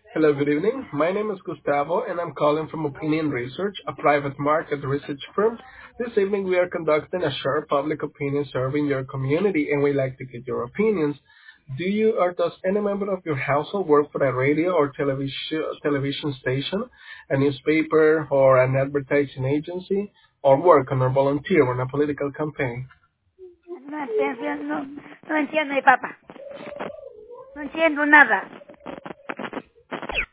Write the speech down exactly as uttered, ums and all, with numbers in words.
Hello, good evening. My name is Gustavo, and I'm calling from Opinion Research, a private market research firm. This evening, we are conducting a short public opinion survey in your community, and we'd like to get your opinions. Do you or does any member of your household work for a radio or television television station, a newspaper, or an advertising agency, or work on or volunteer on a political campaign? No entiendo, no, no entiendo, mi papá. No entiendo nada.